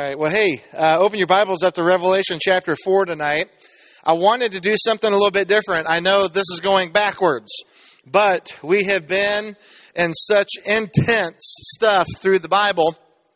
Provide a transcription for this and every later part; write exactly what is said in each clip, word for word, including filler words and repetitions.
right. Well, hey, uh, open your Bibles up to Revelation chapter four tonight. I wanted to do something a little bit different. I know this is going backwards, but we have been in such intense stuff through the Bible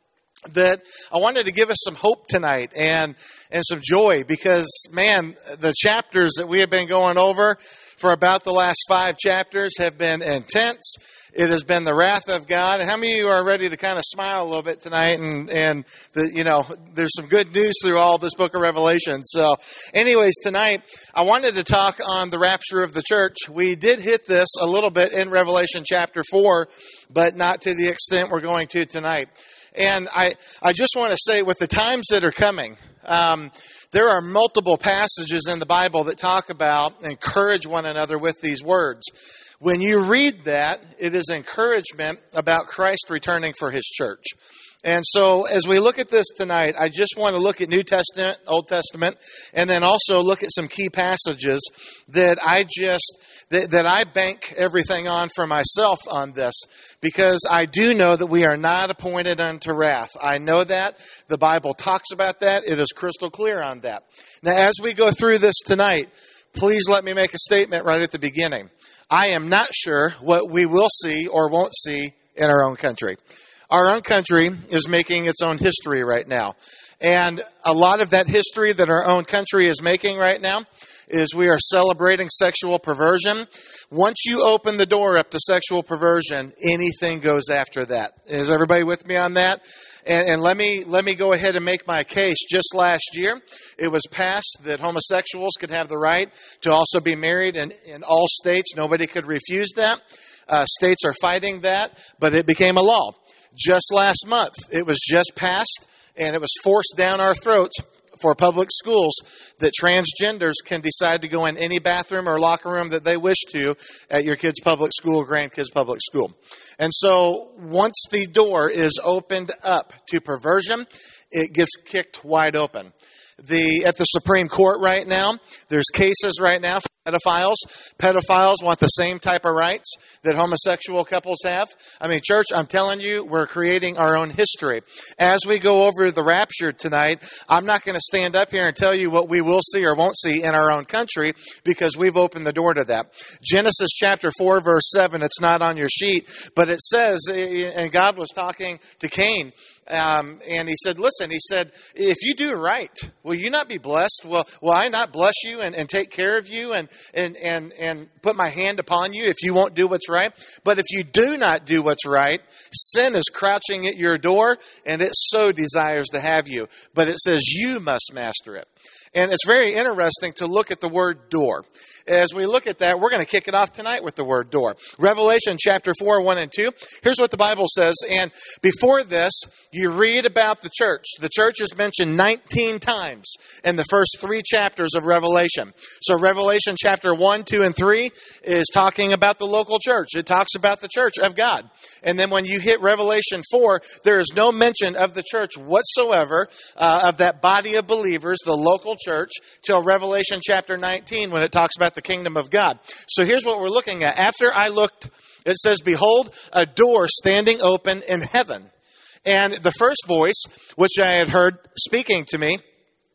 that I wanted to give us some hope tonight and, and some joy because, man, the chapters that we have been going over for about the last five chapters have been intense. It has been the wrath of God. And how many of you are ready to kind of smile a little bit tonight? And, and the, you know, there's some good news through all this book of Revelation. So anyways, tonight, I wanted to talk on the rapture of the church. We did hit this a little bit in Revelation chapter four, but not to the extent we're going to tonight. And I, I just want to say with the times that are coming, um, there are multiple passages in the Bible that talk about, encourage one another with these words. When you read that, it is encouragement about Christ returning for His church. And so as we look at this tonight, I just want to look at New Testament, Old Testament, and then also look at some key passages that I just, that, that I bank everything on for myself on this, because I do know that we are not appointed unto wrath. I know that. The Bible talks about that. It is crystal clear on that. Now, as we go through this tonight, please let me make a statement right at the beginning. I am not sure what we will see or won't see in our own country. Our own country is making its own history right now. And a lot of that history that our own country is making right now is we are celebrating sexual perversion. Once you open the door up to sexual perversion, anything goes after that. Is everybody with me on that? And, and let me let me go ahead and make my case. Just last year, it was passed that homosexuals could have the right to also be married in, in all states. Nobody could refuse that. Uh, states are fighting that, but it became a law. Just last month, it was just passed, and it was forced down our throats for public schools that transgenders can decide to go in any bathroom or locker room that they wish to at your kid's public school or grandkids' public school. And so once the door is opened up to perversion, it gets kicked wide open. The at the Supreme Court right now, there's cases right now for pedophiles. Pedophiles want the same type of rights that homosexual couples have. I mean, church, I'm telling you, we're creating our own history. As we go over the rapture tonight, I'm not going to stand up here and tell you what we will see or won't see in our own country because we've opened the door to that. Genesis chapter four, verse seven, it's not on your sheet, but it says, and God was talking to Cain, Um, and he said, listen, he said, if you do right, will you not be blessed? Will, will I not bless you and, and take care of you and, and, and, and put my hand upon you if you won't do what's right? But if you do not do what's right, sin is crouching at your door and it so desires to have you. But it says you must master it. And it's very interesting to look at the word door. As we look at that, we're going to kick it off tonight with the word door. Revelation chapter four, one and two. Here's what the Bible says. And before this, you read about the church. The church is mentioned nineteen times in the first three chapters of Revelation. So Revelation chapter one, two, and three is talking about the local church. It talks about the church of God. And then when you hit Revelation four, there is no mention of the church whatsoever, uh, of that body of believers, the local church, till Revelation chapter nineteen when it talks about the kingdom of God. So here's what we're looking at. After I looked, it says, behold, a door standing open in heaven. And the first voice, which I had heard speaking to me,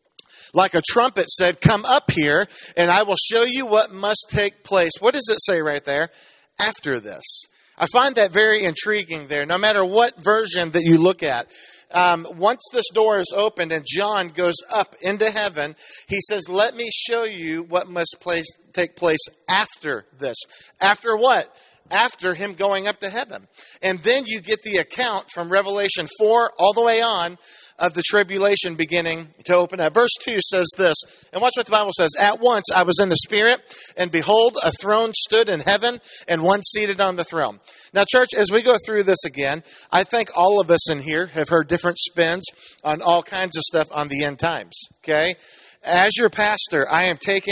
like a trumpet said, come up here and I will show you what must take place. What does it say right there? After this. I find that very intriguing there, no matter what version that you look at. Um, once this door is opened and John goes up into heaven, he says, let me show you what must place, take place after this. After what? After him going up to heaven. And then you get the account from Revelation four all the way on of the tribulation beginning to open up. Verse two says this, and watch what the Bible says. At once I was in the Spirit, and behold, a throne stood in heaven, and one seated on the throne. Now, church, as we go through this again, I think all of us in here have heard different spins on all kinds of stuff on the end times, okay? As your pastor, I am taking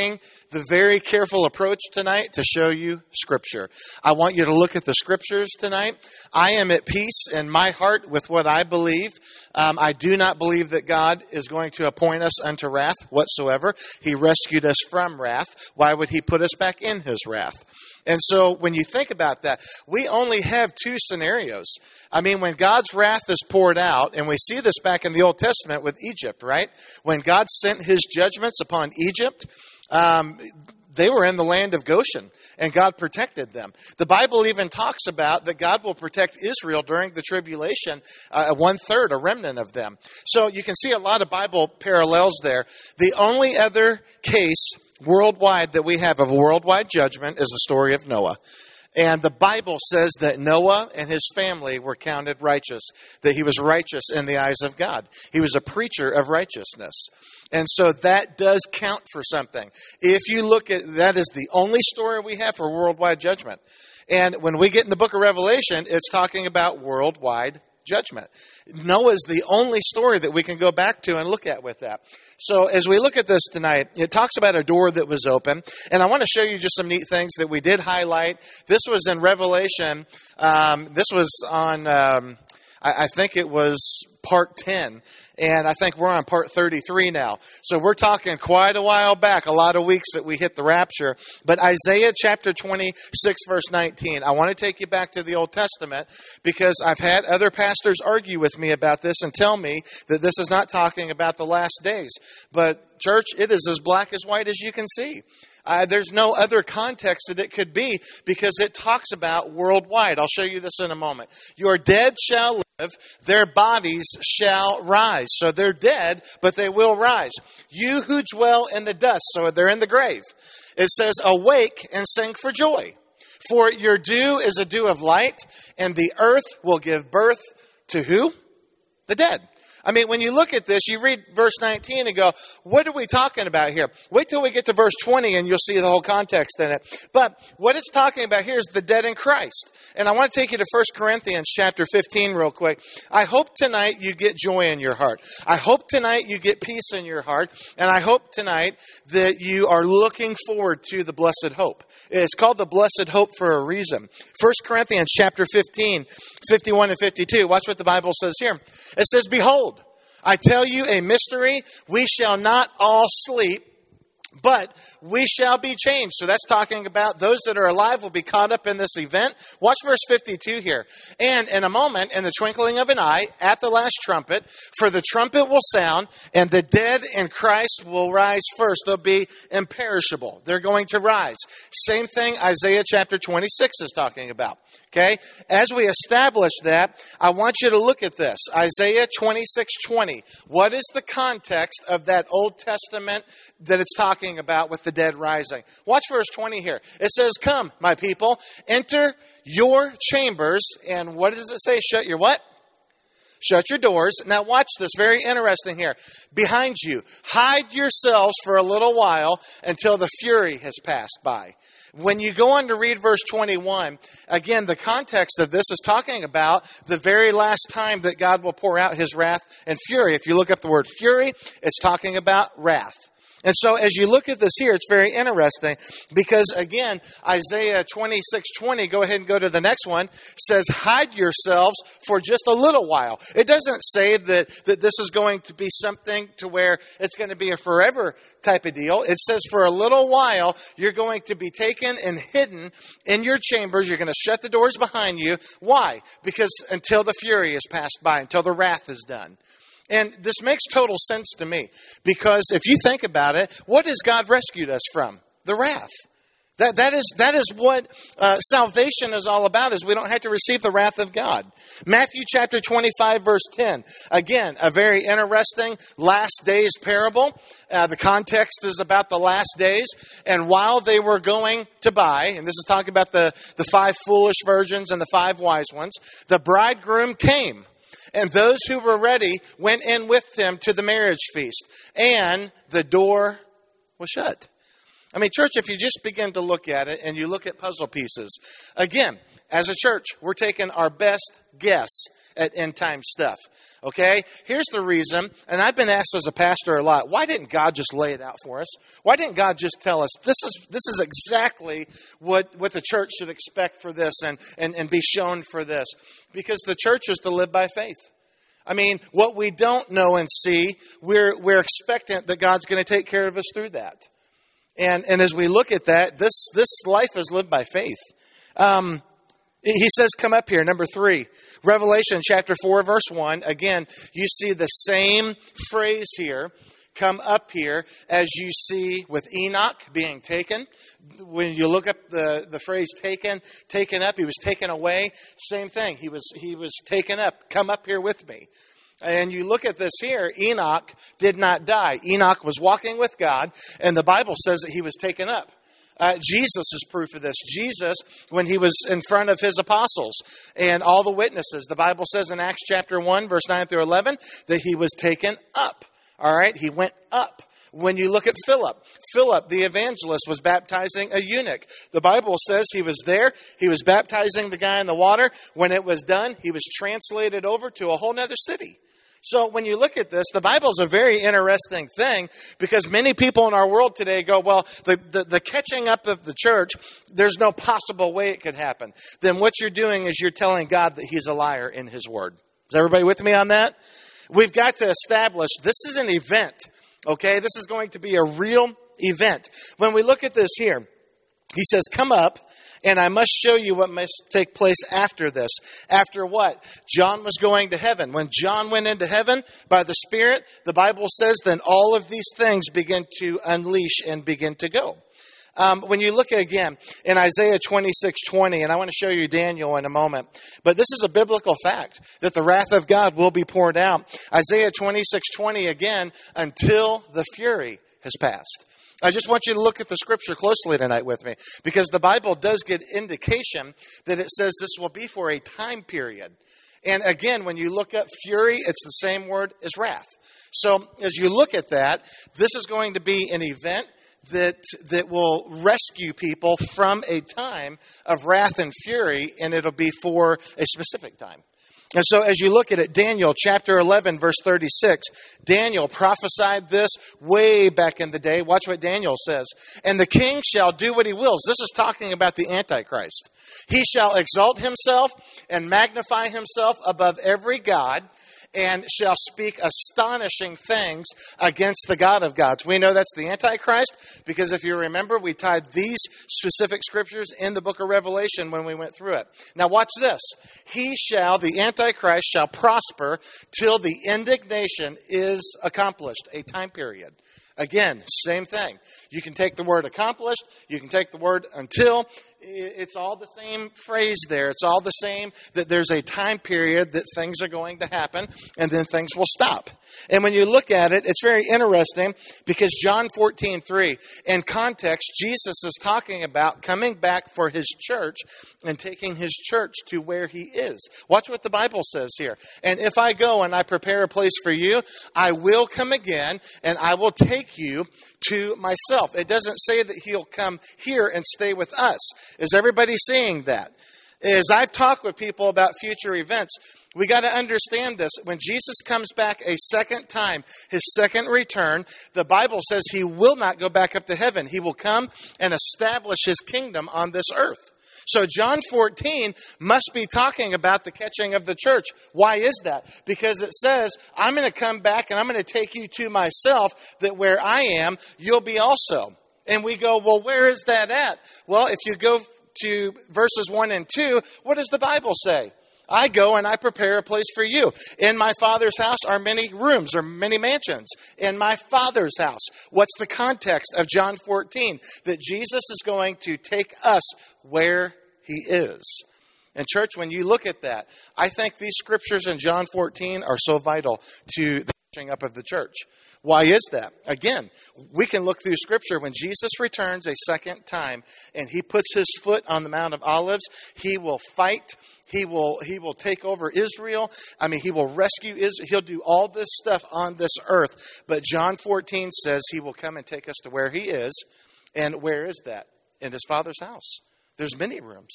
the very careful approach tonight to show you Scripture. I want you to look at the Scriptures tonight. I am at peace in my heart with what I believe. Um, I do not believe that God is going to appoint us unto wrath whatsoever. He rescued us from wrath. Why would he put us back in his wrath? And so when you think about that, we only have two scenarios. I mean, when God's wrath is poured out, and we see this back in the Old Testament with Egypt, right? When God sent his judgments upon Egypt, um, they were in the land of Goshen, and God protected them. The Bible even talks about that God will protect Israel during the tribulation, uh, one-third, a remnant of them. So you can see a lot of Bible parallels there. The only other case worldwide that we have of a worldwide judgment is the story of Noah. And the Bible says that Noah and his family were counted righteous, that he was righteous in the eyes of God. He was a preacher of righteousness. And so that does count for something. If you look at, that is the only story we have for worldwide judgment. And when we get in the book of Revelation, it's talking about worldwide judgment. Noah's the only story that we can go back to and look at with that. So as we look at this tonight, it talks about a door that was open. And I want to show you just some neat things that we did highlight. This was in Revelation. Um, this was on, um, I, I think it was part ten. And I think we're on part thirty-three now. So we're talking quite a while back, a lot of weeks that we hit the rapture. But Isaiah chapter twenty-six, verse nineteen. I want to take you back to the Old Testament because I've had other pastors argue with me about this and tell me that this is not talking about the last days. But church, it is as black as white as you can see. Uh, there's no other context that it could be because it talks about worldwide. I'll show you this in a moment. Your dead shall live, their bodies shall rise. So they're dead, but they will rise. You who dwell in the dust, so they're in the grave. It says, awake and sing for joy. For your dew is a dew of light, and the earth will give birth to who? The dead. I mean, when you look at this, you read verse nineteen and go, what are we talking about here? Wait till we get to verse twenty and you'll see the whole context in it. But what it's talking about here is the dead in Christ. And I want to take you to First Corinthians chapter fifteen real quick. I hope tonight you get joy in your heart. I hope tonight you get peace in your heart. And I hope tonight that you are looking forward to the blessed hope. It's called the blessed hope for a reason. First Corinthians chapter fifteen, fifty-one and fifty-two. Watch what the Bible says here. It says, behold, I tell you a mystery, we shall not all sleep, but we shall be changed. So that's talking about those that are alive will be caught up in this event. Watch verse fifty-two here. And in a moment, in the twinkling of an eye, at the last trumpet, for the trumpet will sound, and the dead in Christ will rise first. They'll be imperishable. They're going to rise. Same thing Isaiah chapter twenty-six is talking about. Okay? As we establish that, I want you to look at this. Isaiah twenty-six twenty. What is the context of that Old Testament that it's talking about with the dead rising? Watch verse twenty here. It says, come, my people, enter your chambers. And what does it say? Shut your what? Shut your doors. Now watch this. Very interesting here. Behind you, hide yourselves for a little while until the fury has passed by. When you go on to read verse twenty-one, again, the context of this is talking about the very last time that God will pour out his wrath and fury. If you look up the word fury, it's talking about wrath. And so as you look at this here, it's very interesting because, again, Isaiah twenty-six twenty, go ahead and go to the next one, says, hide yourselves for just a little while. It doesn't say that, that this is going to be something to where it's going to be a forever type of deal. It says for a little while, you're going to be taken and hidden in your chambers. You're going to shut the doors behind you. Why? Because until the fury is passed by, until the wrath is done. And this makes total sense to me because if you think about it, what has God rescued us from? The wrath. That, that is, that is what uh, salvation is all about, is we don't have to receive the wrath of God. Matthew chapter twenty-five, verse ten. Again, a very interesting last days parable. Uh, the context is about the last days. And while they were going to buy, and this is talking about the, the five foolish virgins and the five wise ones, the bridegroom came. And those who were ready went in with him to the marriage feast. And the door was shut. I mean, church, if you just begin to look at it and you look at puzzle pieces, again, as a church, we're taking our best guess at end time stuff. Okay? Here's the reason, and I've been asked as a pastor a lot, why didn't God just lay it out for us? Why didn't God just tell us, this is this is exactly what, what the church should expect for this and, and, and be shown for this? Because the church is to live by faith. I mean, what we don't know and see, we're we're expectant that God's going to take care of us through that. And and as we look at that, this this life is lived by faith. Um, he says, come up here, number three. Revelation chapter four, verse one. Again, you see the same phrase here. Come up here as you see with Enoch being taken. When you look up the, the phrase taken, taken up, he was taken away. Same thing. He was he was taken up. Come up here with me. And you look at this here, Enoch did not die. Enoch was walking with God, and the Bible says that he was taken up. Uh, Jesus is proof of this. Jesus, when he was in front of his apostles and all the witnesses, the Bible says in Acts chapter one, verse nine through eleven, that he was taken up. All right, he went up. When you look at Philip, Philip, the evangelist, was baptizing a eunuch. The Bible says he was there. He was baptizing the guy in the water. When it was done, he was translated over to a whole nother city. So when you look at this, the Bible is a very interesting thing because many people in our world today go, well, the, the, the catching up of the church, there's no possible way it could happen. Then what you're doing is you're telling God that he's a liar in his word. Is everybody with me on that? We've got to establish this is an event, okay? This is going to be a real event. When we look at this here, he says, come up, and I must show you what must take place after this. After what? John was going to heaven. When John went into heaven by the Spirit, the Bible says then all of these things begin to unleash and begin to go. Um, when you look at, again, in Isaiah twenty-six twenty, and I want to show you Daniel in a moment, but this is a biblical fact, that the wrath of God will be poured out. Isaiah twenty-six twenty, again, until the fury has passed. I just want you to look at the scripture closely tonight with me, because the Bible does get indication that it says this will be for a time period. And again, when you look up fury, it's the same word as wrath. So as you look at that, this is going to be an event that that will rescue people from a time of wrath and fury, and it'll be for a specific time. And so as you look at it, Daniel chapter eleven, verse thirty-six, Daniel prophesied this way back in the day. Watch what Daniel says. And the king shall do what he wills. This is talking about the Antichrist. He shall exalt himself and magnify himself above every god, and shall speak astonishing things against the God of gods. We know that's the Antichrist because if you remember, we tied these specific scriptures in the book of Revelation when we went through it. Now watch this. He shall, the Antichrist shall prosper till the indignation is accomplished, a time period. Again, same thing. You can take the word accomplished. You can take the word until. It's all the same phrase there. It's all the same that there's a time period that things are going to happen and then things will stop. And when you look at it, it's very interesting because John fourteen three, in context, Jesus is talking about coming back for his church and taking his church to where he is. Watch what the Bible says here. And if I go and I prepare a place for you, I will come again and I will take you to myself. It doesn't say that he'll come here and stay with us. Is everybody seeing that? As I've talked with people about future events, we got to understand this. When Jesus comes back a second time, his second return, the Bible says he will not go back up to heaven. He will come and establish his kingdom on this earth. So John fourteen must be talking about the catching of the church. Why is that? Because it says, I'm going to come back and I'm going to take you to myself, that where I am, you'll be also. And we go, well, where is that at? Well, if you go to verses one and two, what does the Bible say? I go and I prepare a place for you. In my Father's house are many rooms or many mansions. In my Father's house. What's the context of John fourteen? That Jesus is going to take us where he is. And church, when you look at that, I think these scriptures in John fourteen are so vital to the catching up of the church. Why is that? Again, we can look through Scripture. When Jesus returns a second time and he puts his foot on the Mount of Olives, he will fight. He will he will take over Israel. I mean, he will rescue Israel. He'll do all this stuff on this earth. But John fourteen says he will come and take us to where he is. And where is that? In his Father's house. There's many rooms.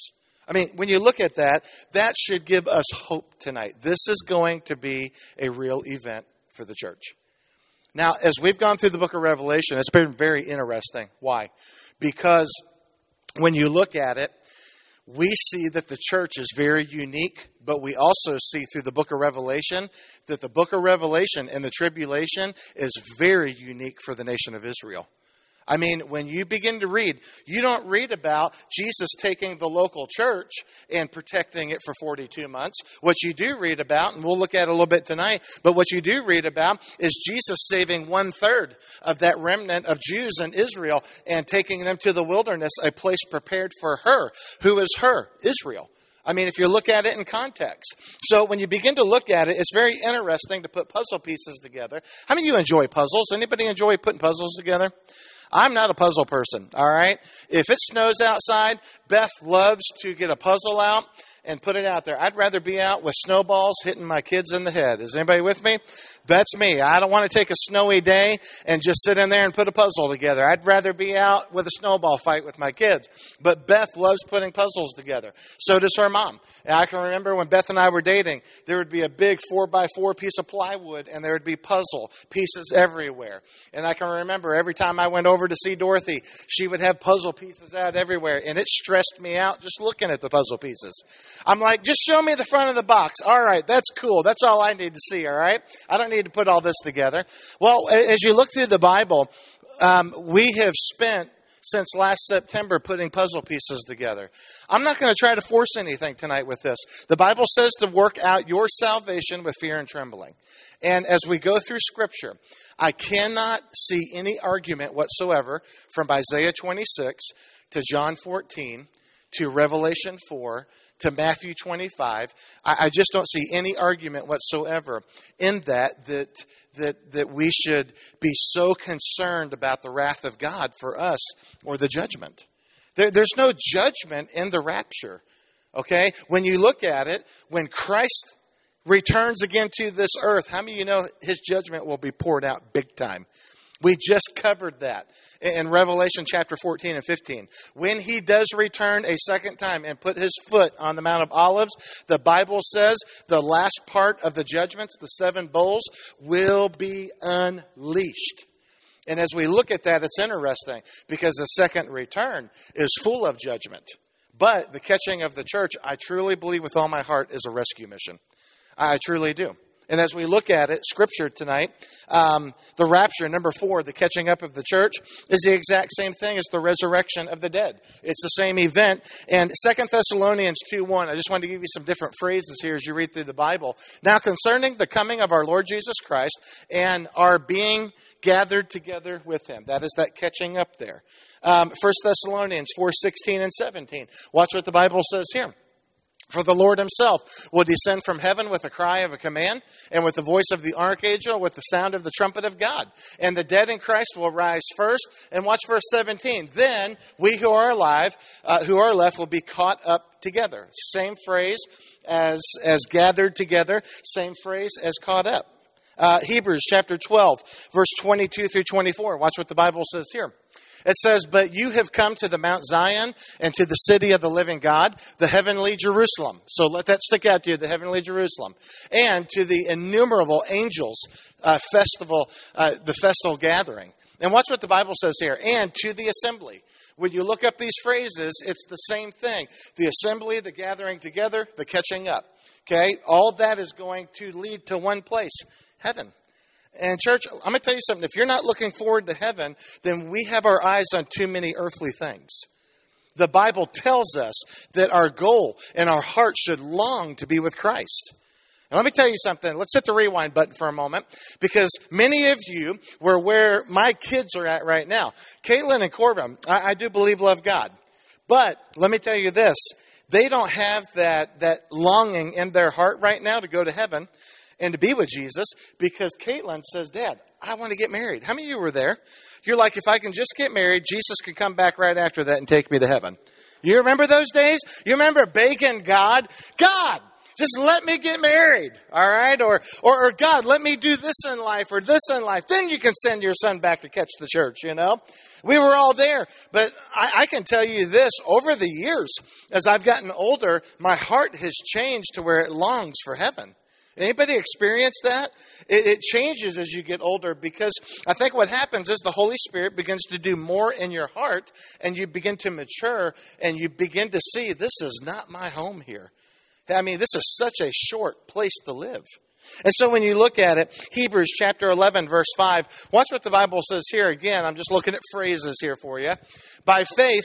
I mean, when you look at that, that should give us hope tonight. This is going to be a real event for the church. Now, as we've gone through the book of Revelation, it's been very interesting. Why? Because when you look at it, we see that the church is very unique, but we also see through the book of Revelation that the book of Revelation and the tribulation is very unique for the nation of Israel. I mean, when you begin to read, you don't read about Jesus taking the local church and protecting it for forty-two months. What you do read about, and we'll look at it a little bit tonight, but what you do read about is Jesus saving one-third of that remnant of Jews in Israel and taking them to the wilderness, a place prepared for her. Who is her? Israel. I mean, if you look at it in context. So when you begin to look at it, it's very interesting to put puzzle pieces together. How many of you enjoy puzzles? Anybody enjoy putting puzzles together? I'm not a puzzle person, all right? If it snows outside, Beth loves to get a puzzle out and put it out there. I'd rather be out with snowballs hitting my kids in the head. Is anybody with me? That's me. I don't want to take a snowy day and just sit in there and put a puzzle together. I'd rather be out with a snowball fight with my kids. But Beth loves putting puzzles together. So does her mom. And I can remember when Beth and I were dating, there would be a big four by four piece of plywood and there would be puzzle pieces everywhere. And I can remember every time I went over to see Dorothy, she would have puzzle pieces out everywhere. And it stressed me out just looking at the puzzle pieces. I'm like, just show me the front of the box. All right, that's cool. That's all I need to see, all right? I don't need to put all this together. Well, as you look through the Bible, um, we have spent since last September putting puzzle pieces together. I'm not going to try to force anything tonight with this. The Bible says to work out your salvation with fear and trembling. And as we go through Scripture, I cannot see any argument whatsoever from Isaiah twenty-six to John fourteen to Revelation four to Matthew twenty-five. I, I just don't see any argument whatsoever in that that that that we should be so concerned about the wrath of God for us or the judgment. There, there's no judgment in the rapture. Okay? When you look at it, when Christ returns again to this earth, how many of you know his judgment will be poured out big time? We just covered that in Revelation chapter fourteen and fifteen. When he does return a second time and put his foot on the Mount of Olives, the Bible says the last part of the judgments, the seven bowls, will be unleashed. And as we look at that, it's interesting because the second return is full of judgment. But the catching of the church, I truly believe with all my heart, is a rescue mission. I truly do. And as we look at it, Scripture tonight, um, the rapture, number four, the catching up of the church, is the exact same thing as the resurrection of the dead. It's the same event. And Second Thessalonians two one, I just wanted to give you some different phrases here as you read through the Bible. Now concerning the coming of our Lord Jesus Christ and our being gathered together with him. That is that catching up there. Um, First Thessalonians four sixteen and seventeen. Watch what the Bible says here. For the Lord himself will descend from heaven with a cry of a command, and with the voice of the archangel, with the sound of the trumpet of God. And the dead in Christ will rise first. And watch verse seventeen. Then we who are alive, uh, who are left, will be caught up together. Same phrase as, as gathered together. Same phrase as caught up. Uh, Hebrews chapter twelve, verse twenty-two through twenty-four. Watch what the Bible says here. It says, but you have come to the Mount Zion and to the city of the living God, the heavenly Jerusalem. So let that stick out to you, the heavenly Jerusalem. And to the innumerable angels uh, festival, uh, the festal gathering. And watch what the Bible says here. And to the assembly. When you look up these phrases, it's the same thing. The assembly, the gathering together, the catching up. Okay? All that is going to lead to one place, heaven. And church, I'm going to tell you something. If you're not looking forward to heaven, then we have our eyes on too many earthly things. The Bible tells us that our goal and our heart should long to be with Christ. And let me tell you something. Let's hit the rewind button for a moment, because many of you were where my kids are at right now. Caitlin and Corbin, I, I do believe love God. But let me tell you this. They don't have that, that longing in their heart right now to go to heaven and to be with Jesus, because Caitlin says, Dad, I want to get married. How many of you were there? You're like, if I can just get married, Jesus can come back right after that and take me to heaven. You remember those days? You remember begging God? God, Just let me get married, all right? Or, or, or God, let me do this in life or this in life. Then you can send your son back to catch the church, you know? We were all there. But I, I can tell you this, over the years, as I've gotten older, my heart has changed to where it longs for heaven. Anybody experience that? It, it changes as you get older, because I think what happens is the Holy Spirit begins to do more in your heart, and you begin to mature, and you begin to see, this is not my home here. I mean, this is such a short place to live. And so when you look at it, Hebrews chapter eleven, verse five, watch what the Bible says here. Again, I'm just looking at phrases here for you. By faith,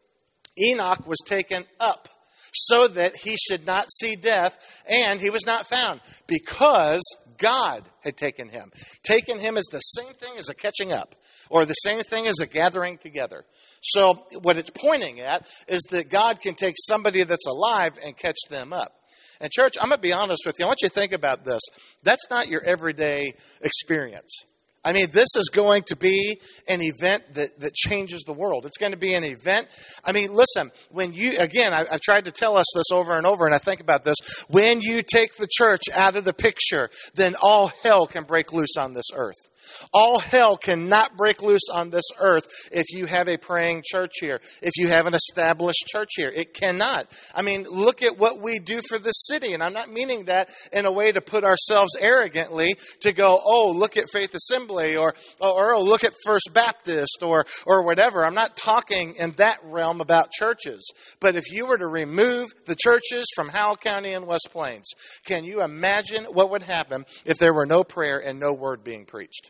Enoch was taken up so that he should not see death, and he was not found, because God had taken him. Taking him is the same thing as a catching up, or the same thing as a gathering together. So what it's pointing at is that God can take somebody that's alive and catch them up. And church, I'm going to be honest with you. I want you to think about this. That's not your everyday experience. I mean, this is going to be an event that, that changes the world. It's going to be an event. I mean, listen, when you, again, I, I've tried to tell us this over and over, and I think about this. When you take the church out of the picture, then all hell can break loose on this earth. All hell cannot break loose on this earth if you have a praying church here, if you have an established church here. It cannot. I mean, look at what we do for this city. And I'm not meaning that in a way to put ourselves arrogantly to go, oh, look at Faith Assembly, or, or oh, look at First Baptist, or, or whatever. I'm not talking in that realm about churches. But if you were to remove the churches from Howell County and West Plains, can you imagine what would happen if there were no prayer and no word being preached?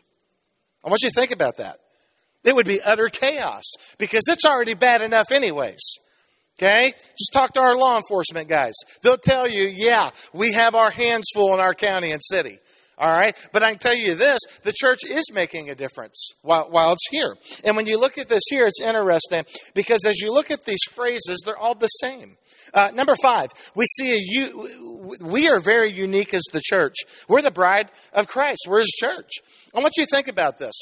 I want you to think about that. It would be utter chaos, because it's already bad enough anyways. Okay? Just talk to our law enforcement guys. They'll tell you, yeah, we have our hands full in our county and city. All right? But I can tell you this, the church is making a difference while, while it's here. And when you look at this here, it's interesting, because as you look at these phrases, they're all the same. Uh, number five, we see a, we are very unique as the church. We're the bride of Christ. We're his church. I want you to think about this.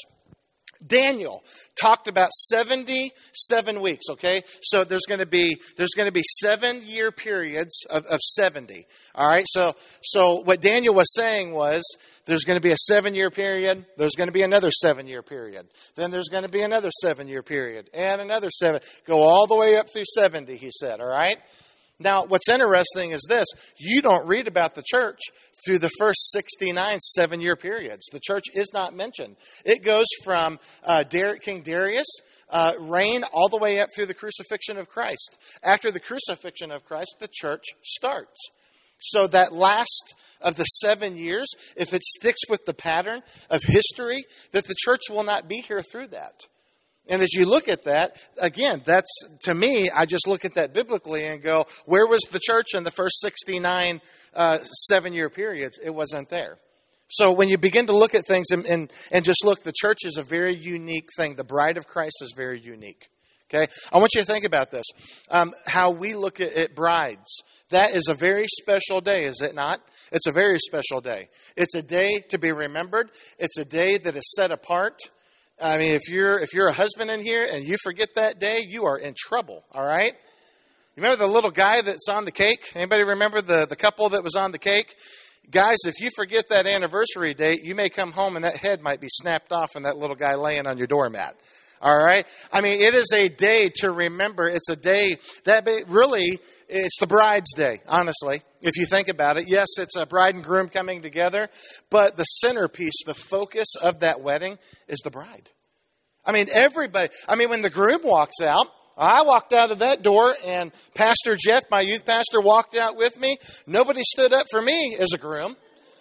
Daniel talked about seventy-seven weeks, okay? So there's going to be there's going to be seven year periods of, of seventy. All right? So so what Daniel was saying was there's going to be a seven year period, there's going to be another seven year period. Then there's going to be another seven year period and another seven. Go all the way up through seventy, he said, all right? Now, what's interesting is this. You don't read about the church through the first sixty-nine seven-year periods. The church is not mentioned. It goes from uh, Dar- King Darius' uh, reign all the way up through the crucifixion of Christ. After the crucifixion of Christ, the church starts. So that last of the seven years, if it sticks with the pattern of history, that the church will not be here through that. And as you look at that, again, that's, to me, I just look at that biblically and go, where was the church in the first sixty-nine uh, seven-year periods? It wasn't there. So when you begin to look at things and, and, and just look, the church is a very unique thing. The bride of Christ is very unique. Okay? I want you to think about this. Um, how we look at, at brides. That is a very special day, is it not? It's a very special day. It's a day to be remembered. It's a day that is set apart. I mean, if you're if you're a husband in here and you forget that day, you are in trouble, all right? You remember the little guy that's on the cake? Anybody remember the, the couple that was on the cake? Guys, if you forget that anniversary date, you may come home and that head might be snapped off and that little guy laying on your doormat, all right? I mean, it is a day to remember. It's a day that really, it's the bride's day, honestly, if you think about it. Yes, it's a bride and groom coming together, but the centerpiece, the focus of that wedding is the bride. I mean, everybody, I mean, when the groom walks out, I walked out of that door and Pastor Jeff, my youth pastor, walked out with me. Nobody stood up for me as a groom.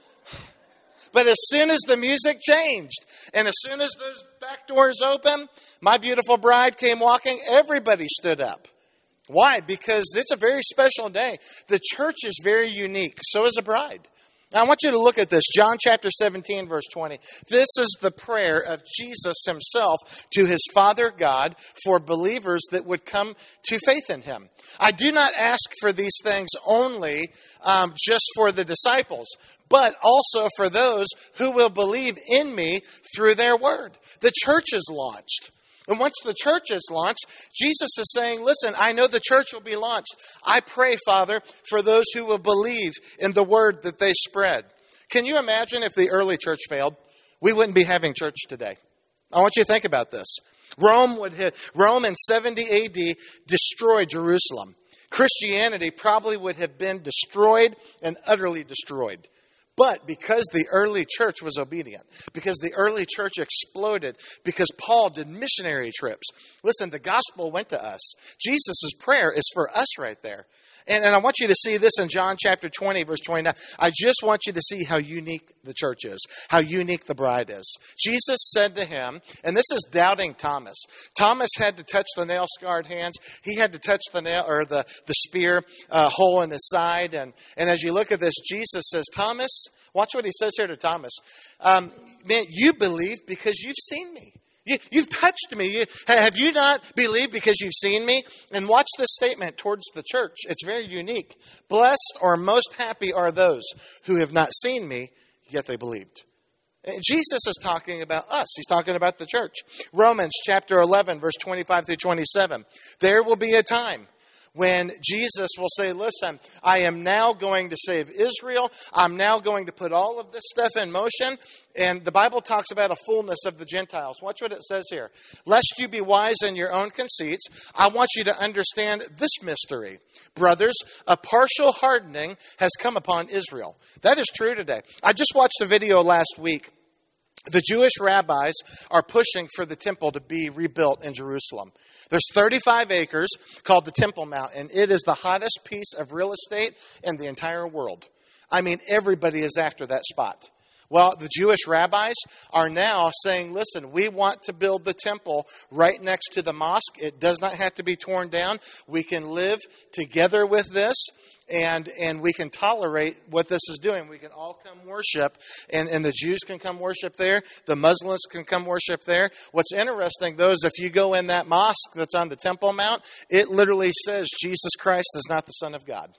But as soon as the music changed, and as soon as those back doors opened, my beautiful bride came walking, everybody stood up. Why? Because it's a very special day. The church is very unique. So is a bride. Now, I want you to look at this. John chapter seventeen, verse twenty. This is the prayer of Jesus himself to his Father God for believers that would come to faith in him. I do not ask for these things only um, just for the disciples, but also for those who will believe in me through their word. The church is launched. And once the church is launched, Jesus is saying, listen, I know the church will be launched. I pray, Father, for those who will believe in the word that they spread. Can you imagine if the early church failed? We wouldn't be having church today. I want you to think about this. Rome would hit, Rome in seventy A D destroyed Jerusalem. Christianity probably would have been destroyed and utterly destroyed. But because the early church was obedient, because the early church exploded, because Paul did missionary trips. Listen, the gospel went to us. Jesus' prayer is for us right there. And, and I want you to see this in John chapter twenty, verse twenty-nine. I just want you to see how unique the church is, how unique the bride is. Jesus said to him, and this is doubting Thomas. Thomas had to touch the nail-scarred hands. He had to touch the nail or the, the spear uh, hole in his side. And, and as you look at this, Jesus says, Thomas, watch what he says here to Thomas. Um, man, you believe because you've seen me. You, you've touched me. You, have you not believed because you've seen me? And watch this statement towards the church. It's very unique. Blessed or most happy are those who have not seen me, yet they believed. And Jesus is talking about us. He's talking about the church. Romans chapter eleven, verse twenty-five through twenty-seven. There will be a time when Jesus will say, listen, I am now going to save Israel. I'm now going to put all of this stuff in motion. And the Bible talks about a fullness of the Gentiles. Watch what it says here. Lest you be wise in your own conceits, I want you to understand this mystery. Brothers, a partial hardening has come upon Israel. That is true today. I just watched a video last week. The Jewish rabbis are pushing for the temple to be rebuilt in Jerusalem. There's thirty-five acres called the Temple Mount, and it is the hottest piece of real estate in the entire world. I mean, everybody is after that spot. Well, the Jewish rabbis are now saying, listen, we want to build the temple right next to the mosque. It does not have to be torn down. We can live together with this, and and we can tolerate what this is doing. We can all come worship, and, and the Jews can come worship there. The Muslims can come worship there. What's interesting, though, is if you go in that mosque that's on the Temple Mount, it literally says Jesus Christ is not the Son of God.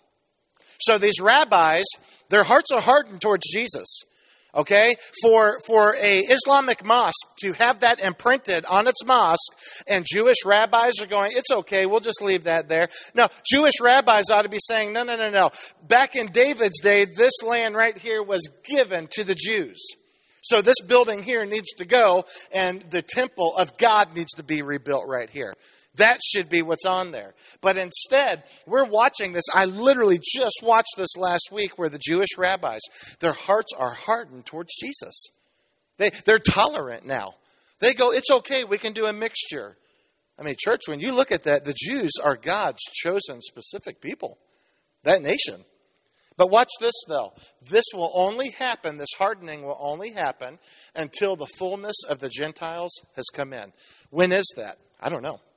So these rabbis, their hearts are hardened towards Jesus. Okay, for for a Islamic mosque to have that imprinted on its mosque, and Jewish rabbis are going, it's okay, we'll just leave that there. No, Jewish rabbis ought to be saying, no, no, no, no. Back in David's day, this land right here was given to the Jews. So this building here needs to go, and the temple of God needs to be rebuilt right here. That should be what's on there. But instead, we're watching this. I literally just watched this last week where the Jewish rabbis, their hearts are hardened towards Jesus. They, they're tolerant now. They go, it's okay, we can do a mixture. I mean, church, when you look at that, the Jews are God's chosen specific people, that nation. But watch this, though. This will only happen, this hardening will only happen until the fullness of the Gentiles has come in. When is that? I don't know.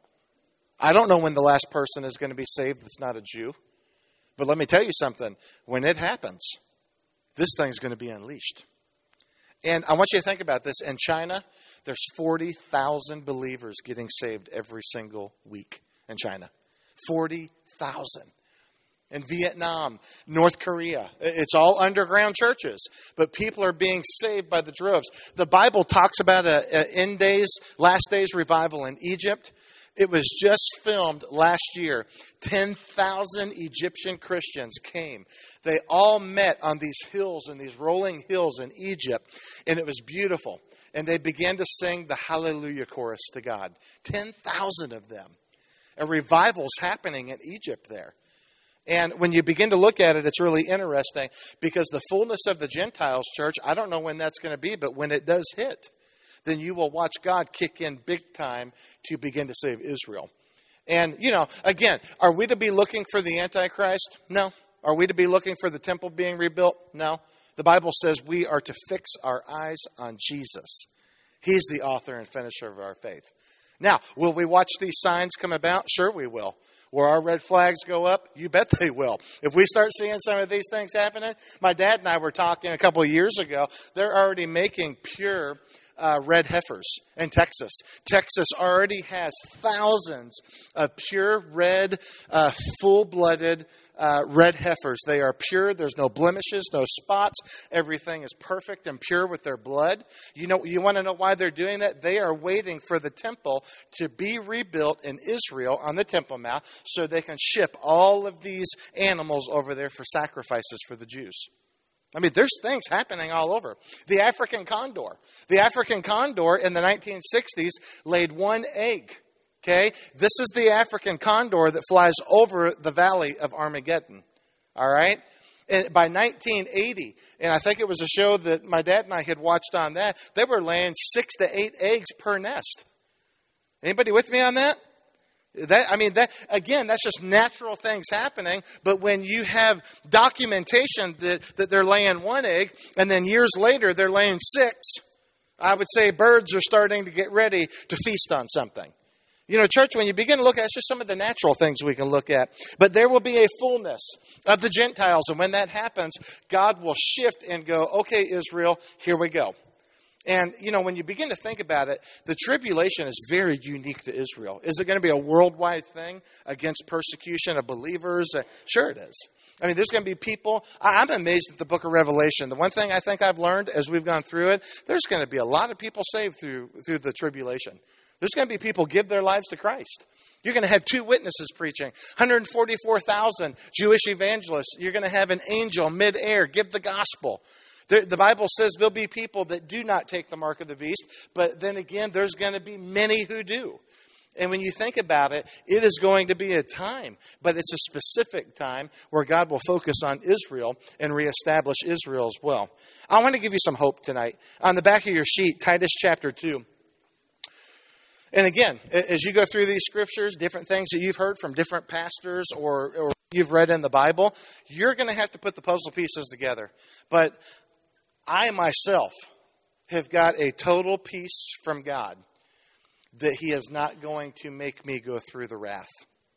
I don't know when the last person is going to be saved that's not a Jew. But let me tell you something. When it happens, this thing's going to be unleashed. And I want you to think about this. In China, there's forty thousand believers getting saved every single week in China. forty thousand. In Vietnam, North Korea, it's all underground churches, but people are being saved by the droves. The Bible talks about a, a end days, last days revival in Egypt. It was just filmed last year. ten thousand Egyptian Christians came. They all met on these hills and these rolling hills in Egypt, and it was beautiful. And they began to sing the Hallelujah chorus to God. ten thousand of them. A revival's happening in Egypt there. And when you begin to look at it, it's really interesting because the fullness of the Gentiles, church, I don't know when that's going to be, but when it does hit, then you will watch God kick in big time to begin to save Israel. And, you know, again, are we to be looking for the Antichrist? No. Are we to be looking for the temple being rebuilt? No. The Bible says we are to fix our eyes on Jesus. He's the author and finisher of our faith. Now, will we watch these signs come about? Sure we will. Will our red flags go up? You bet they will. If we start seeing some of these things happening, my dad and I were talking a couple of years ago, they're already making pure uh, red heifers in Texas. Texas already has thousands of pure red, uh, full-blooded uh, red heifers. They are pure. There's no blemishes, no spots. Everything is perfect and pure with their blood. You know, you want to know why they're doing that? They are waiting for the temple to be rebuilt in Israel on the Temple Mount so they can ship all of these animals over there for sacrifices for the Jews. I mean, there's things happening all over. The African condor. The African condor in the nineteen sixties laid one egg. Okay? This is the African condor that flies over the valley of Armageddon. All right? And by nineteen eighty, and I think it was a show that my dad and I had watched on that, they were laying six to eight eggs per nest. Anybody with me on that? That, I mean, that again, that's just natural things happening. But when you have documentation that, that they're laying one egg, and then years later they're laying six, I would say birds are starting to get ready to feast on something. You know, church, when you begin to look at it, it's just some of the natural things we can look at. But there will be a fullness of the Gentiles. And when that happens, God will shift and go, okay, Israel, here we go. And, you know, when you begin to think about it, the tribulation is very unique to Israel. Is it going to be a worldwide thing against persecution of believers? Uh, sure it is. I mean, there's going to be people. I'm amazed at the book of Revelation. The one thing I think I've learned as we've gone through it, there's going to be a lot of people saved through through the tribulation. There's going to be people give their lives to Christ. You're going to have two witnesses preaching, one hundred forty-four thousand Jewish evangelists. You're going to have an angel midair give the gospel. The Bible says there'll be people that do not take the mark of the beast, but then again, there's going to be many who do. And when you think about it, it is going to be a time, but it's a specific time where God will focus on Israel and reestablish Israel as well. I want to give you some hope tonight. On the back of your sheet, Titus chapter two. And again, as you go through these scriptures, different things that you've heard from different pastors or, or you've read in the Bible, you're going to have to put the puzzle pieces together. But I myself have got a total peace from God that He is not going to make me go through the wrath.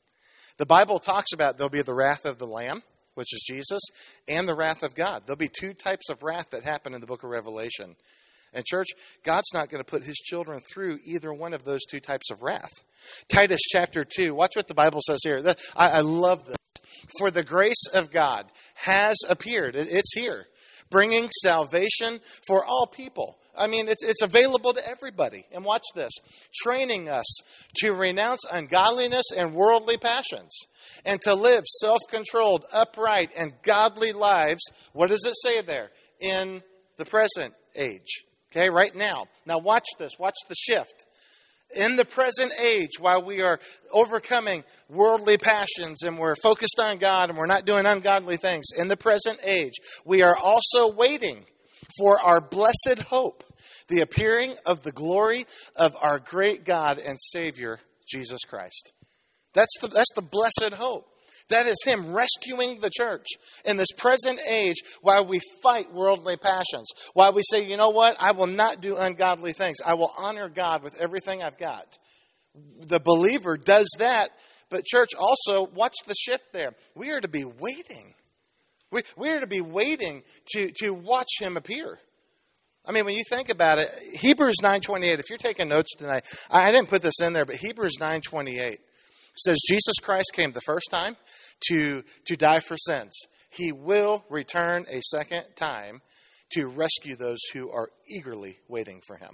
The Bible talks about there'll be the wrath of the Lamb, which is Jesus, and the wrath of God. There'll be two types of wrath that happen in the book of Revelation. And church, God's not going to put His children through either one of those two types of wrath. Titus chapter two, watch what the Bible says here. I, I love this. For the grace of God has appeared. It's here. Bringing salvation for all people. I mean, it's it's available to everybody. And watch this. Training us to renounce ungodliness and worldly passions. And to live self-controlled, upright, and godly lives. What does it say there? In the present age. Okay, right now. Now watch this. Watch the shift. In the present age, while we are overcoming worldly passions and we're focused on God and we're not doing ungodly things, in the present age, we are also waiting for our blessed hope, the appearing of the glory of our great God and Savior, Jesus Christ. That's the, that's the blessed hope. That is Him rescuing the church in this present age while we fight worldly passions. While we say, you know what? I will not do ungodly things. I will honor God with everything I've got. The believer does that. But church, also, watch the shift there. We are to be waiting. We, we are to be waiting to, to watch Him appear. I mean, when you think about it, Hebrews nine twenty-eight, if you're taking notes tonight, I didn't put this in there, but Hebrews nine twenty-eight says Jesus Christ came the first time to, to die for sins. He will return a second time to rescue those who are eagerly waiting for Him.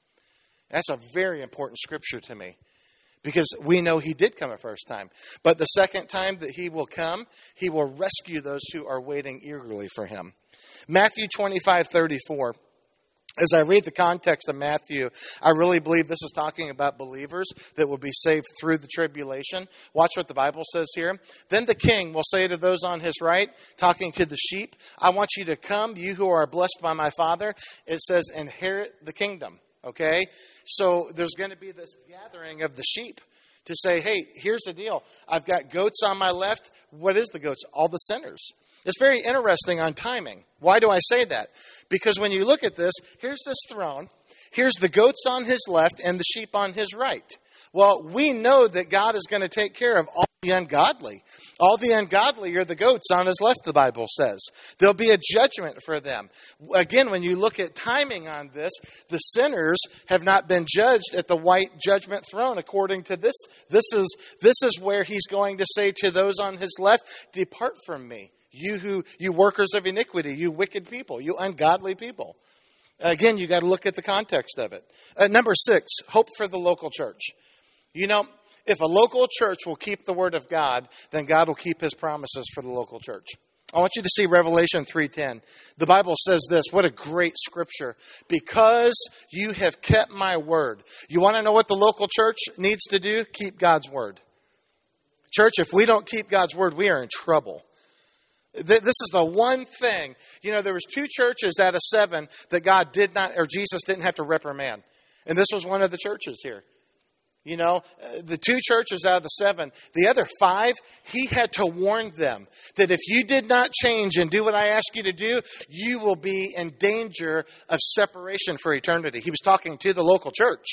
That's a very important scripture to me because we know He did come a first time. But the second time that He will come, He will rescue those who are waiting eagerly for Him. Matthew twenty-five thirty-four. As I read the context of Matthew, I really believe this is talking about believers that will be saved through the tribulation. Watch what the Bible says here. Then the king will say to those on his right, talking to the sheep, I want you to come, you who are blessed by my Father. It says, inherit the kingdom. Okay? So there's going to be this gathering of the sheep to say, hey, here's the deal. I've got goats on my left. What is the goats? All the sinners. It's very interesting on timing. Why do I say that? Because when you look at this, here's this throne. Here's the goats on His left and the sheep on His right. Well, we know that God is going to take care of all the ungodly. All the ungodly are the goats on his left, the Bible says. There'll be a judgment for them. Again, when you look at timing on this, the sinners have not been judged at the white judgment throne according to this. This is, this is where he's going to say to those on his left, depart from me, you who, you workers of iniquity, you wicked people, you ungodly people. Again, you got to look at the context of it. Uh, number six, hope for the local church. You know, if a local church will keep the word of God, then God will keep his promises for the local church. I want you to see Revelation three ten. The Bible says this. What a great scripture. Because you have kept my word. You want to know what the local church needs to do? Keep God's word. Church, if we don't keep God's word, we are in trouble. This is the one thing. You know, there was two churches out of seven that God did not, or Jesus didn't have to reprimand. And this was one of the churches here. You know, the two churches out of the seven, the other five, he had to warn them that if you did not change and do what I ask you to do, you will be in danger of separation for eternity. He was talking to the local church.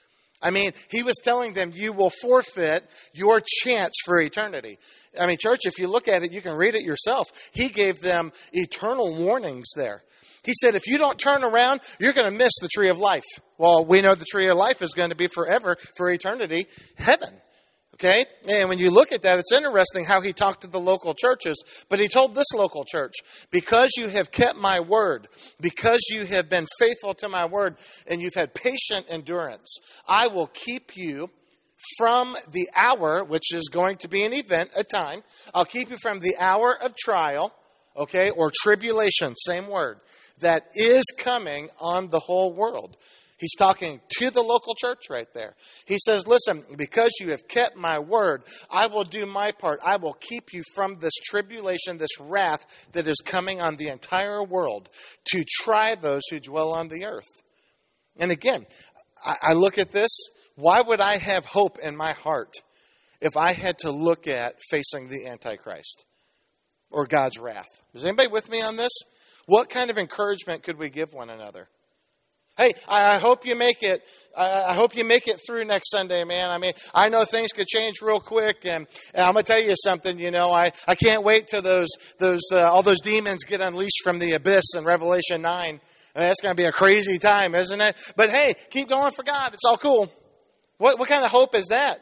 I mean, he was telling them you will forfeit your chance for eternity. I mean, church, if you look at it, you can read it yourself. He gave them eternal warnings there. He said, if you don't turn around, you're going to miss the tree of life. Well, we know the tree of life is going to be forever, for eternity, heaven. Okay? And when you look at that, it's interesting how he talked to the local churches. But he told this local church, because you have kept my word, because you have been faithful to my word, and you've had patient endurance, I will keep you from the hour, which is going to be an event, a time. I'll keep you from the hour of trial, okay, or tribulation, same word, that is coming on the whole world. He's talking to the local church right there. He says, listen, because you have kept my word, I will do my part. I will keep you from this tribulation, this wrath that is coming on the entire world to try those who dwell on the earth. And again, I, I look at this. Why would I have hope in my heart if I had to look at facing the Antichrist or God's wrath? Is anybody with me on this? What kind of encouragement could we give one another? Hey, I hope you make it. I hope you make it through next Sunday, man. I mean, I know things could change real quick, and, and I'm gonna tell you something. You know, I, I can't wait till those those uh, all those demons get unleashed from the abyss in Revelation nine. I mean, that's gonna be a crazy time, isn't it? But hey, keep going for God. It's all cool. What what kind of hope is that?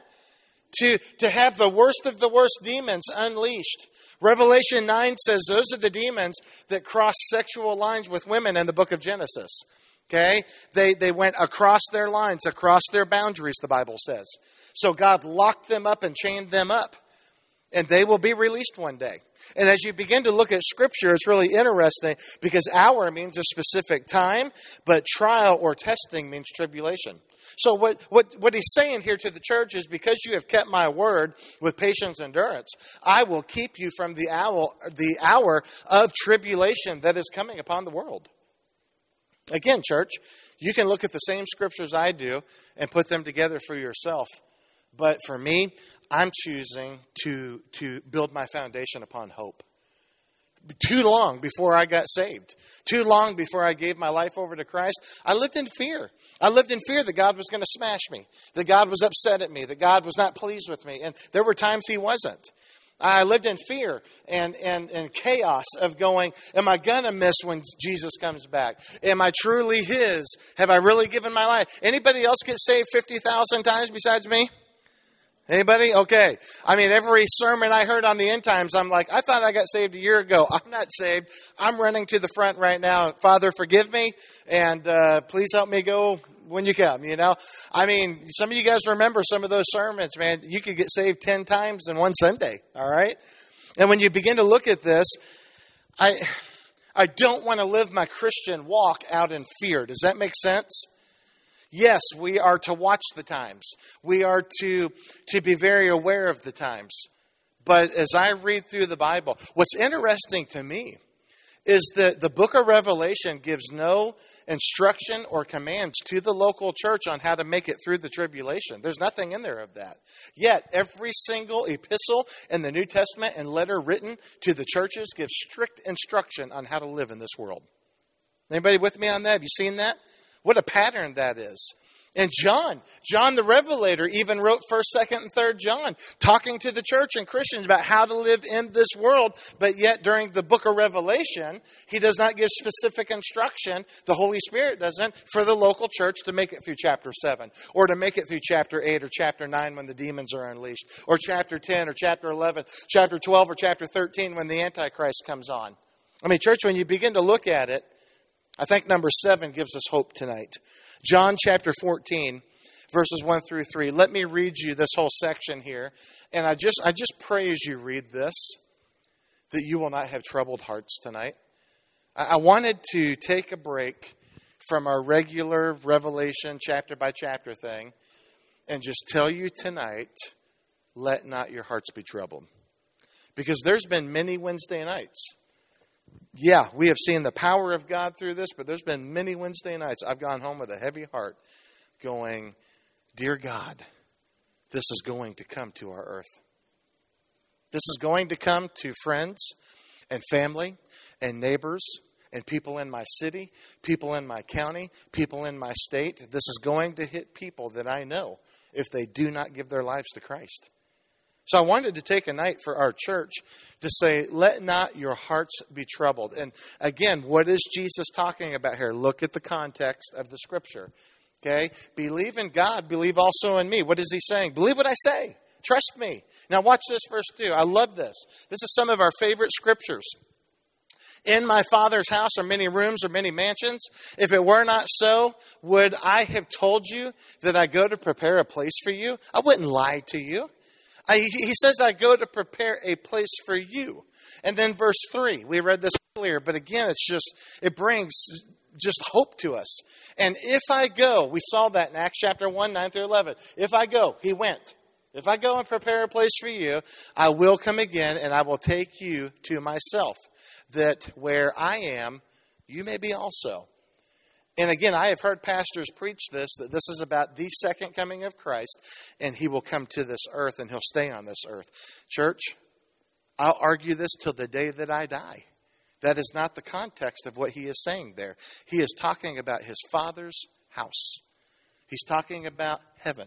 To to have the worst of the worst demons unleashed. Revelation nine says those are the demons that cross sexual lines with women in the book of Genesis. Okay? They they went across their lines, across their boundaries, the Bible says. So God locked them up and chained them up. And they will be released one day. And as you begin to look at Scripture, it's really interesting because hour means a specific time, but trial or testing means tribulation. So what, what, what he's saying here to the church is, because you have kept my word with patience and endurance, I will keep you from the hour, the hour of tribulation that is coming upon the world. Again, church, you can look at the same scriptures I do and put them together for yourself. But for me, I'm choosing to, to build my foundation upon hope. Too long before I got saved, too long before I gave my life over to Christ, I lived in fear. I lived in fear that God was going to smash me, that God was upset at me, that God was not pleased with me. And there were times he wasn't. I lived in fear and, and, and chaos of going, am I going to miss when Jesus comes back? Am I truly his? Have I really given my life? Anybody else get saved fifty thousand times besides me? Anybody? Okay. I mean, every sermon I heard on the end times, I'm like, I thought I got saved a year ago. I'm not saved. I'm running to the front right now. Father, forgive me, and uh, please help me go when you come, you know. I mean, some of you guys remember some of those sermons, man. You could get saved ten times in one Sunday, all right? And when you begin to look at this, I, I don't want to live my Christian walk out in fear. Does that make sense? Yes, we are to watch the times. We are to, to be very aware of the times. But as I read through the Bible, what's interesting to me is that the book of Revelation gives no instruction or commands to the local church on how to make it through the tribulation. There's nothing in there of that. Yet, every single epistle in the New Testament and letter written to the churches gives strict instruction on how to live in this world. Anybody with me on that? Have you seen that? What a pattern that is. And John, John the Revelator even wrote first, second, and third John, talking to the church and Christians about how to live in this world. But yet during the book of Revelation, he does not give specific instruction, the Holy Spirit doesn't, for the local church to make it through chapter seven. Or to make it through chapter eight or chapter nine when the demons are unleashed. Or chapter ten or chapter eleven, chapter twelve or chapter thirteen when the Antichrist comes on. I mean, church, when you begin to look at it, I think number seven gives us hope tonight. John chapter fourteen, verses one through three. Let me read you this whole section here. And I just I just pray as you read this that you will not have troubled hearts tonight. I wanted to take a break from our regular Revelation chapter by chapter thing and just tell you tonight, let not your hearts be troubled. Because there's been many Wednesday nights. Yeah, we have seen the power of God through this, but there's been many Wednesday nights I've gone home with a heavy heart going, dear God, this is going to come to our earth. This is going to come to friends and family and neighbors and people in my city, people in my county, people in my state. This is going to hit people that I know if they do not give their lives to Christ. So I wanted to take a night for our church to say, let not your hearts be troubled. And again, what is Jesus talking about here? Look at the context of the scripture. Okay? Believe in God, believe also in me. What is he saying? Believe what I say. Trust me. Now watch this verse two. I love this. This is some of our favorite scriptures. In my Father's house are many rooms or many mansions. If it were not so, would I have told you that I go to prepare a place for you? I wouldn't lie to you. I, he says, I go to prepare a place for you. And then verse three, we read this earlier, but again, it's just, it brings just hope to us. And if I go, we saw that in Acts chapter one, nine through eleven. If I go, he went. If I go and prepare a place for you, I will come again and I will take you to myself, that where I am, you may be also. And again, I have heard pastors preach this, that this is about the second coming of Christ, and he will come to this earth, and he'll stay on this earth. Church, I'll argue this till the day that I die. That is not the context of what he is saying there. He is talking about his Father's house. He's talking about heaven.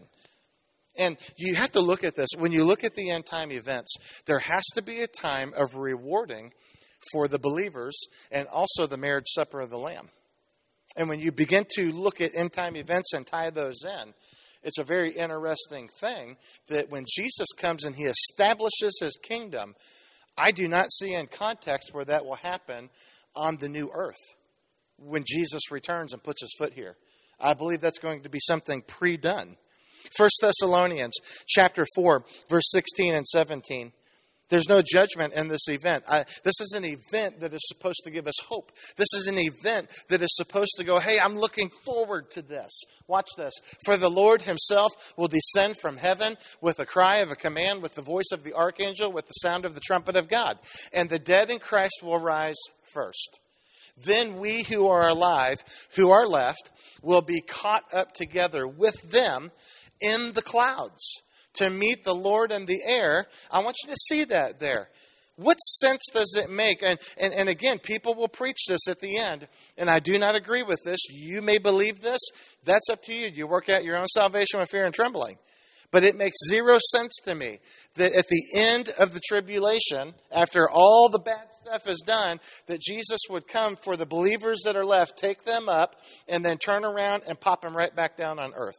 And you have to look at this. When you look at the end time events, there has to be a time of rewarding for the believers and also the marriage supper of the Lamb. And when you begin to look at end time events and tie those in, it's a very interesting thing that when Jesus comes and he establishes his kingdom, I do not see in context where that will happen on the new earth when Jesus returns and puts his foot here. I believe that's going to be something pre-done. First Thessalonians chapter four, verse sixteen and seventeen. There's no judgment in this event. I, this is an event that is supposed to give us hope. This is an event that is supposed to go, hey, I'm looking forward to this. Watch this. For the Lord himself will descend from heaven with a cry of a command, with the voice of the archangel, with the sound of the trumpet of God. And the dead in Christ will rise first. Then we who are alive, who are left, will be caught up together with them in the clouds to meet the Lord in the air. I want you to see that there. What sense does it make? And, and, and again, people will preach this at the end, and I do not agree with this. You may believe this. That's up to you. You work out your own salvation with fear and trembling. But it makes zero sense to me that at the end of the tribulation, after all the bad stuff is done, that Jesus would come for the believers that are left, take them up, and then turn around and pop them right back down on earth.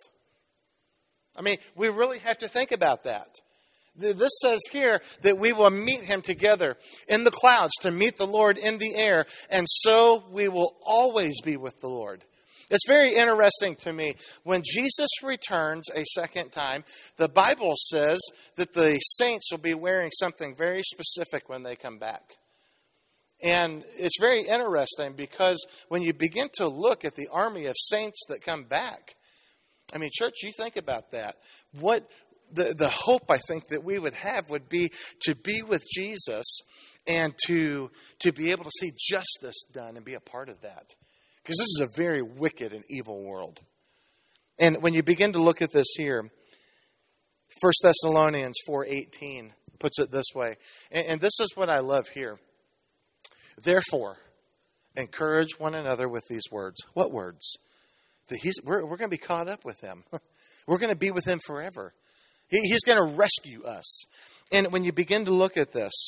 I mean, we really have to think about that. This says here that we will meet him together in the clouds to meet the Lord in the air, and so we will always be with the Lord. It's very interesting to me. When Jesus returns a second time, the Bible says that the saints will be wearing something very specific when they come back. And it's very interesting because when you begin to look at the army of saints that come back, I mean, church, you think about that. What the, the hope I think that we would have would be to be with Jesus and to, to be able to see justice done and be a part of that. Because this is a very wicked and evil world. And when you begin to look at this here, First Thessalonians four eighteen puts it this way. And, and this is what I love here. Therefore, encourage one another with these words. What words? that he's, we're, we're going to be caught up with him. We're going to be with him forever. He, he's going to rescue us. And when you begin to look at this,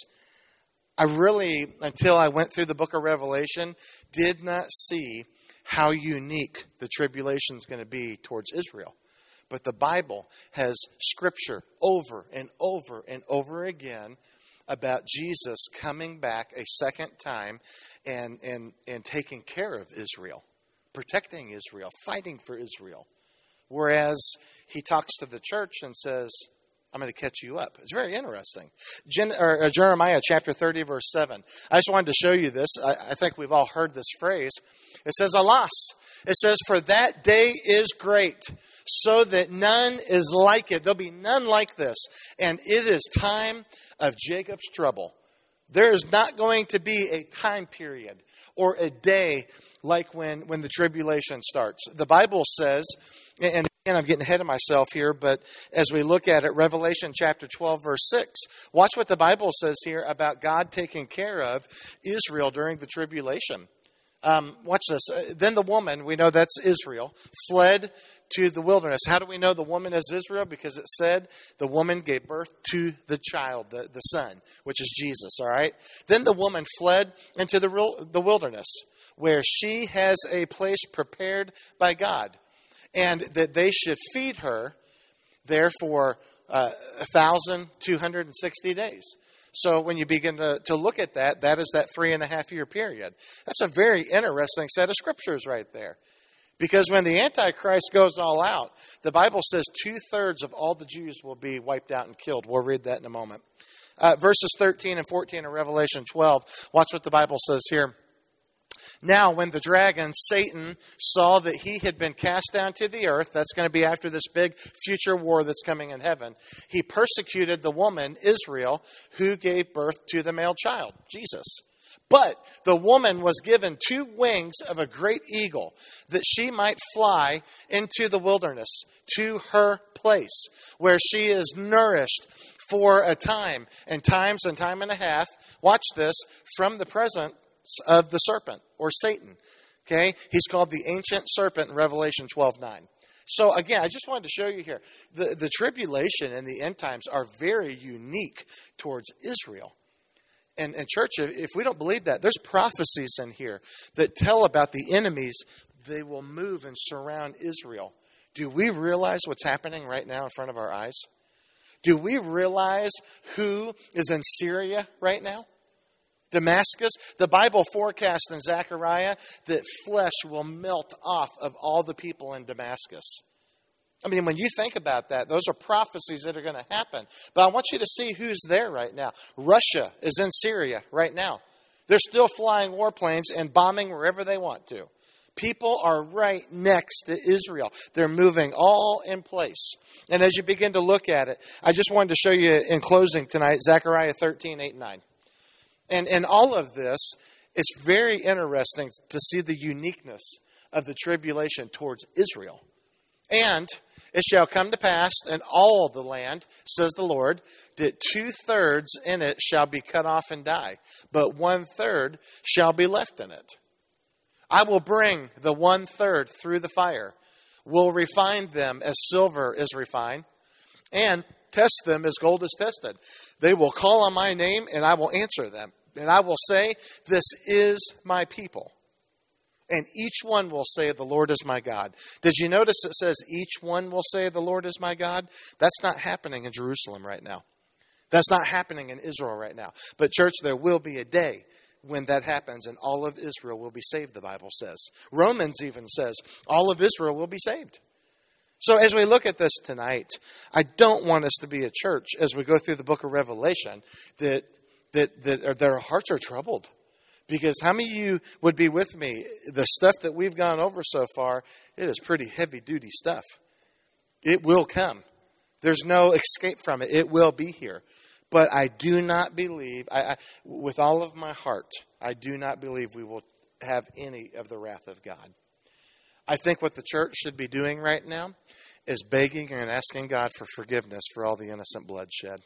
I really, until I went through the book of Revelation, did not see how unique the tribulation is going to be towards Israel. But the Bible has scripture over and over and over again about Jesus coming back a second time and, and, and taking care of Israel, protecting Israel, fighting for Israel. Whereas he talks to the church and says, I'm going to catch you up. It's very interesting. Gen, or, uh, Jeremiah chapter thirty, verse seven. I just wanted to show you this. I, I think we've all heard this phrase. It says, alas, it says, for that day is great, so that none is like it. There'll be none like this. And it is time of Jacob's trouble. There is not going to be a time period or a day like when, when the tribulation starts. The Bible says, and again, I'm getting ahead of myself here, but as we look at it, Revelation chapter twelve, verse six, watch what the Bible says here about God taking care of Israel during the tribulation. Um, watch this. Then the woman, we know that's Israel, fled to the wilderness. How do we know the woman is Israel? Because it said the woman gave birth to the child, the, the son, which is Jesus, all right? Then the woman fled into the, the wilderness, where she has a place prepared by God, and that they should feed her there for uh, one thousand two hundred sixty days. So when you begin to, to look at that, that is that three and a half year period. That's a very interesting set of scriptures right there. Because when the Antichrist goes all out, the Bible says two-thirds of all the Jews will be wiped out and killed. We'll read that in a moment. Uh, verses thirteen and fourteen of Revelation twelve, watch what the Bible says here. Now, when the dragon, Satan, saw that he had been cast down to the earth, that's going to be after this big future war that's coming in heaven, he persecuted the woman, Israel, who gave birth to the male child, Jesus. But the woman was given two wings of a great eagle, that she might fly into the wilderness to her place, where she is nourished for a time, and times and time and a half, watch this, from the presence of the serpent, or Satan. Okay? He's called the ancient serpent in Revelation twelve nine. So again, I just wanted to show you here, the, the tribulation and the end times are very unique towards Israel. And, and church, if we don't believe that, there's prophecies in here that tell about the enemies. They will move and surround Israel. Do we realize what's happening right now in front of our eyes? Do we realize who is in Syria right now? Damascus. The Bible forecasts in Zechariah that flesh will melt off of all the people in Damascus. I mean, when you think about that, those are prophecies that are going to happen. But I want you to see who's there right now. Russia is in Syria right now. They're still flying warplanes and bombing wherever they want to. People are right next to Israel. They're moving all in place. And as you begin to look at it, I just wanted to show you in closing tonight, Zechariah thirteen, eight and nine. And in all of this, it's very interesting to see the uniqueness of the tribulation towards Israel. And it shall come to pass in all the land, says the Lord, that two-thirds in it shall be cut off and die, but one-third shall be left in it. I will bring the one-third through the fire, will refine them as silver is refined, and test them as gold is tested. They will call on my name, and I will answer them. And I will say, this is my people. And each one will say, the Lord is my God. Did you notice it says, each one will say, the Lord is my God? That's not happening in Jerusalem right now. That's not happening in Israel right now. But church, there will be a day when that happens, and all of Israel will be saved, the Bible says. Romans even says, all of Israel will be saved. So as we look at this tonight, I don't want us to be a church, as we go through the book of Revelation, that that, that their hearts are troubled. Because how many of you would be with me? The stuff that we've gone over so far, it is pretty heavy-duty stuff. It will come. There's no escape from it. It will be here. But I do not believe, I, I, with all of my heart, I do not believe we will have any of the wrath of God. I think what the church should be doing right now is begging and asking God for forgiveness for all the innocent bloodshed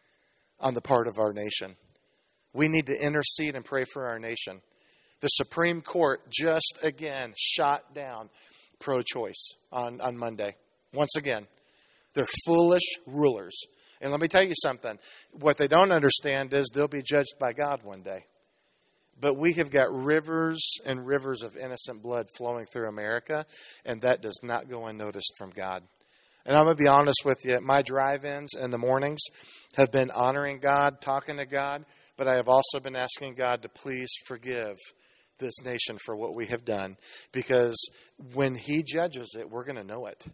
on the part of our nation. We need to intercede and pray for our nation. The Supreme Court just again shot down pro-choice on, on Monday. Once again, they're foolish rulers. And let me tell you something. What they don't understand is they'll be judged by God one day. But we have got rivers and rivers of innocent blood flowing through America, and that does not go unnoticed from God. And I'm going to be honest with you. My drive-ins in the mornings have been honoring God, talking to God, but I have also been asking God to please forgive this nation for what we have done. Because when He judges it, we're going to know it.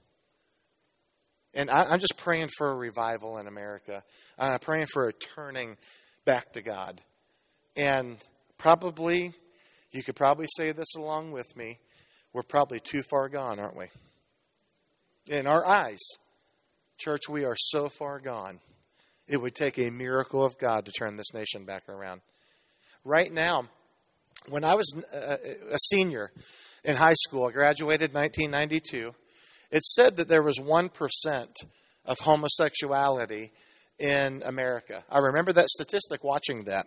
And I, I'm just praying for a revival in America. I'm praying for a turning back to God. And probably, you could probably say this along with me, we're probably too far gone, aren't we? In our eyes, church, we are so far gone. It would take a miracle of God to turn this nation back around. Right now, when I was a senior in high school, I graduated in nineteen ninety-two, it said that there was one percent of homosexuality in America. I remember that statistic, watching that.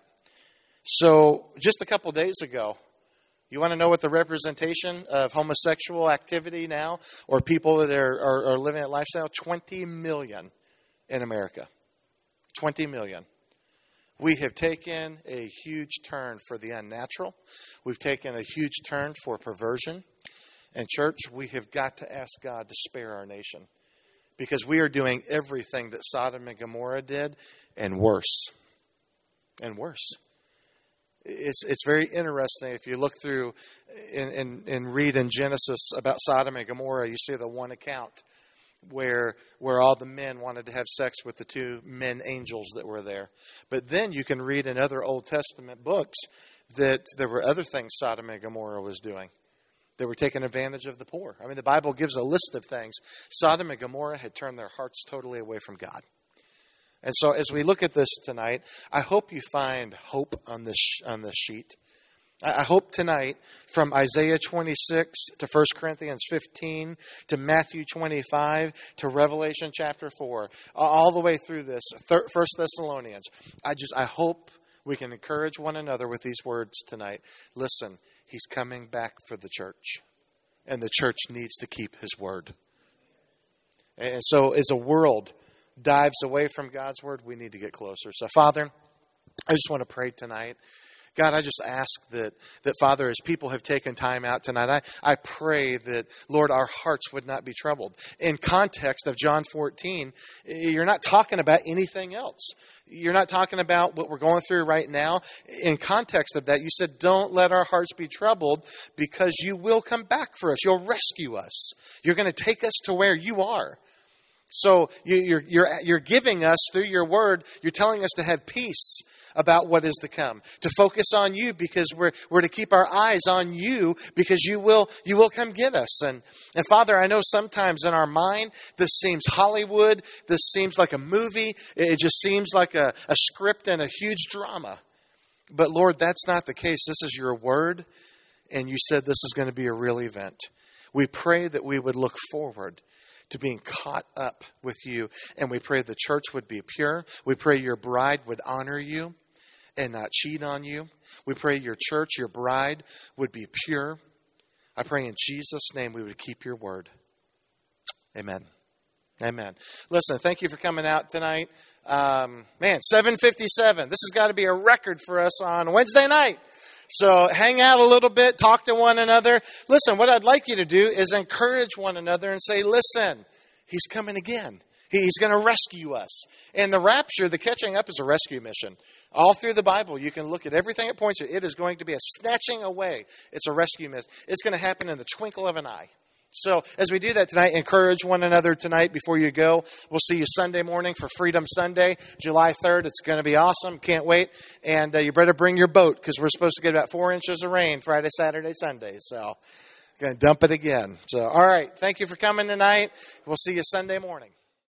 So just a couple days ago, you want to know what the representation of homosexual activity now, or people that are, are, are living that lifestyle? twenty million in America. twenty million. We have taken a huge turn for the unnatural. We've taken a huge turn for perversion. And church, we have got to ask God to spare our nation. Because we are doing everything that Sodom and Gomorrah did, and worse. And worse. It's it's very interesting. If you look through and, and, and read in Genesis about Sodom and Gomorrah, you see the one account where where all the men wanted to have sex with the two men angels that were there. But then you can read in other Old Testament books that there were other things Sodom and Gomorrah was doing. They were taking advantage of the poor. I mean, the Bible gives a list of things. Sodom and Gomorrah had turned their hearts totally away from God. And so as we look at this tonight, I hope you find hope on this on this sheet. I hope tonight, from Isaiah twenty-six to First Corinthians fifteen to Matthew twenty-five to Revelation chapter four, all the way through this, First Thessalonians, I just I hope we can encourage one another with these words tonight. Listen, He's coming back for the church, and the church needs to keep His word. And so as a world dives away from God's word, we need to get closer. So, Father, I just want to pray tonight. God, I just ask that, that Father, as people have taken time out tonight, I, I pray that, Lord, our hearts would not be troubled. In context of John fourteen, you're not talking about anything else. You're not talking about what we're going through right now. In context of that, you said, don't let our hearts be troubled, because you will come back for us. You'll rescue us. You're going to take us to where you are. So you're, you're, you're giving us, through your word, you're telling us to have peace about what is to come, to focus on you, because we're we're to keep our eyes on you, because you will you will come get us. And and Father, I know sometimes in our mind this seems Hollywood, this seems like a movie, it just seems like a, a script and a huge drama. But Lord, that's not the case. This is your word, and you said this is going to be a real event. We pray that we would look forward to being caught up with you. And we pray the church would be pure. We pray your bride would honor you and not cheat on you. We pray your church, your bride, would be pure. I pray in Jesus' name we would keep your word. Amen. Amen. Listen, thank you for coming out tonight. Um, man, seven fifty-seven. This has got to be a record for us on Wednesday night. So hang out a little bit, talk to one another. Listen, what I'd like you to do is encourage one another and say, listen, He's coming again. He's going to rescue us. And the rapture, the catching up, is a rescue mission. All through the Bible, you can look at everything it points to. It is going to be a snatching away. It's a rescue mission. It's going to happen in the twinkle of an eye. So as we do that tonight, encourage one another tonight before you go. We'll see you Sunday morning for Freedom Sunday, July third. It's going to be awesome. Can't wait. And uh, you better bring your boat, because we're supposed to get about four inches of rain Friday, Saturday, Sunday. So going to dump it again. So, all right. Thank you for coming tonight. We'll see you Sunday morning.